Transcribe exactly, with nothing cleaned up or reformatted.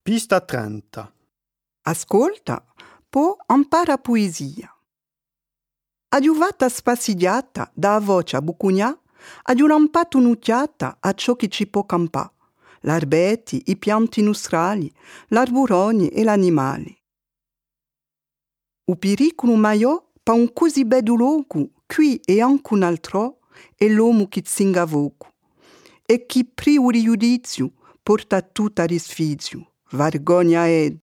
Pista trenta. Ascolta, poi impara poesia. Adiuvata spassigliata da voce a bucugnà, ad un'ampato un'occhiata a ciò che ci può campà, l'arbeti, i pianti industriali, l'arburoni e gli animali. Il pericolo maior per un così bello luogo, qui e anche un altro, è l'uomo che zinga voco, e che privo di giudizio porta tutto a risfizio, vergogna è.